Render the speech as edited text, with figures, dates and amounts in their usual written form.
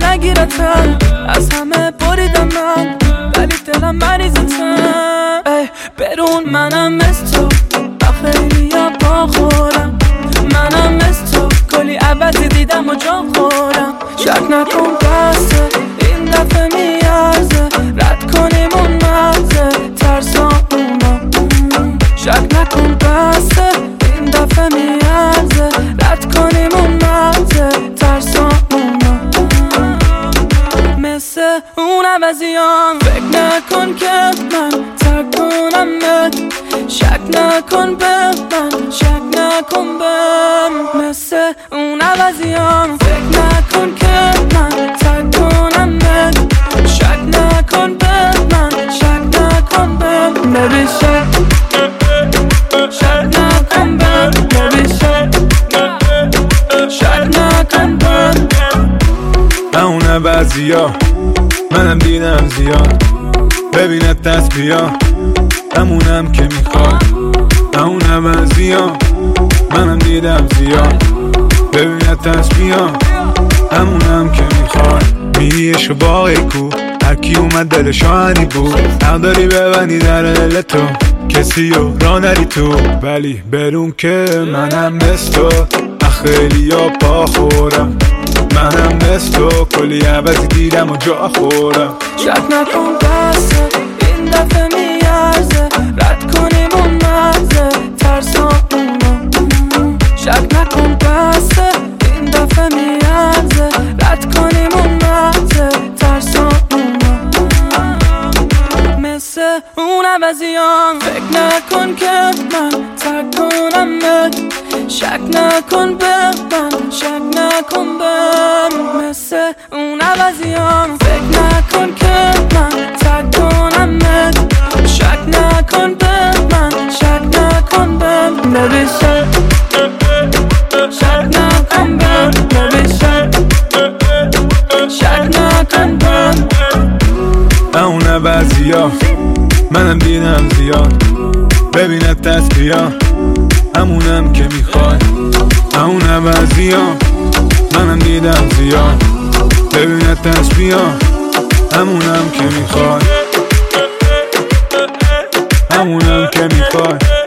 نگیرتم، از همه بریدم من ولی دلم مریضتم. ای برون منم مثل تو خیلی یا با خورم، منم مثل تو کلی عوضی دیدم و جا خورم. شک نکن بسته این دفعه میارزه، رد کنیم اون مرزه ترسامونو. شک نکن بسته این دفعه میارزه، رد کنیم اون مرزه ترسامونو. مثل اون عوضیام فکر نکن که من ترک کنمت، شک نکن به من، شک نکن بهم. مثل اون عوضیام فکر نکن که من ترک کنمت، شک نکن به من، شک نکن بهم. Baby شک نکن بهم، Baby شک نکن بهم. اون عوضیا منم دیدم زیاد، ببینت دست بیا همونم که میخواد. اون عوضیا منم دیدم زیاد، ببینت دست بیا همونم که میخواد. میریش و باقی کو هرکی اومد دلش آهنی بود، حق داری ببندی در دل تو کسی رو را نری تو. ولی برون که منم مثل تو خیلی یا پا خورم، منم مثل تو کلی عوضی دیدم و جا خورم. شک نکن بسته این دفعه میارزه، رد کنیم اون مرزه ترسامونو. شک نکن بسته این دفعه میارزه، رد کنیم اون مرزه ترسامونو. مثل اون عوضیام فکر نکن که من ترک کنمت، شک نکن به من، شک نکن بهم. مثل اون عوضیام فکر نکن که من ترک کنمت، شک نکن به من، شک نکن بهم. Baby شک نکن بهم، Baby شک نکن بهم. اون عوضیا منم دیدم زیاد، ببینت دست بیا همونم که میخواد. اون عوضیا منم دیدم زیاد، ببینت دست بیا همونم که میخواد، همونم که میخواد.